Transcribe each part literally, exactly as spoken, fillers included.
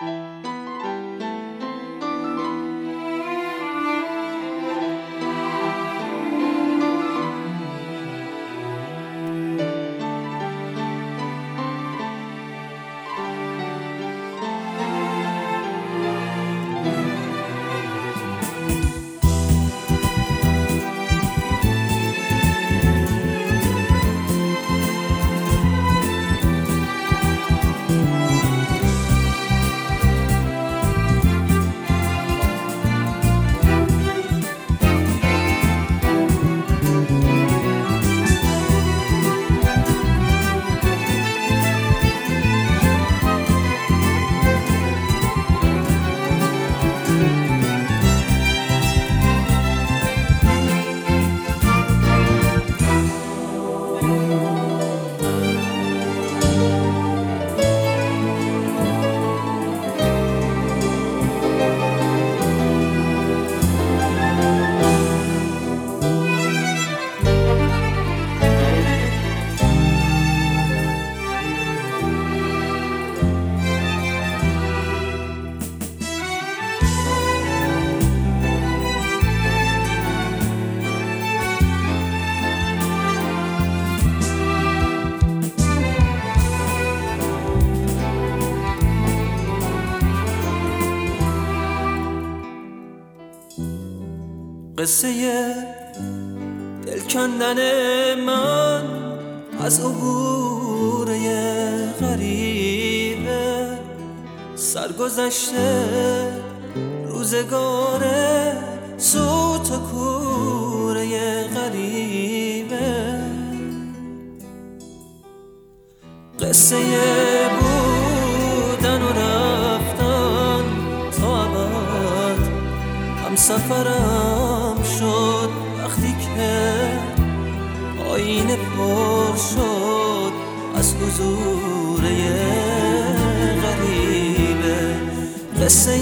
قصه دل کندن من از عبور غریبه، سرگذشته روزگار سوت و کوره غریبه. قصه بودن و رفتن تا ابد هم سفرم شد وقتی که آینه پر شد از حضور غریبه. قصه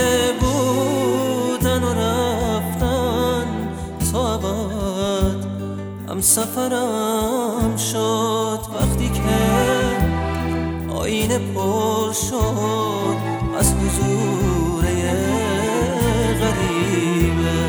بودن و رفتن تا ابد هم سفرم شد وقتی که آینه پر شد از حضور غریبه.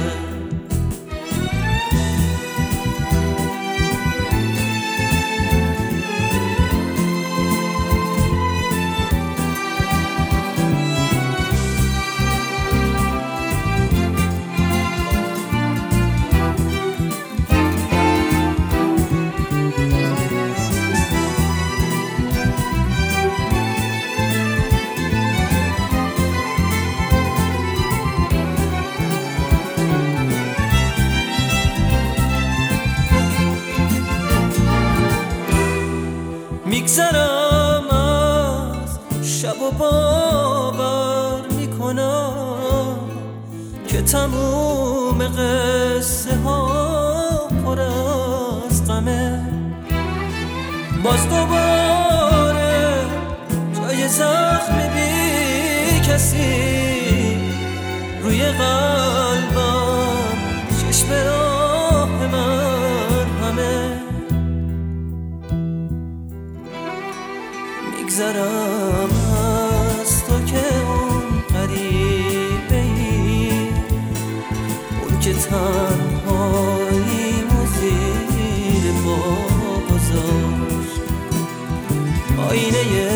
میگذرم از شب و باور میکنم که تموم قصه ها پر از غمه. باز دوباره جای زخم بی کسی روی قلبم چشم راه من همه. میگذرم از تو که اون غریبه ای، اون که تنهایی و زیر پا گذاشت آینه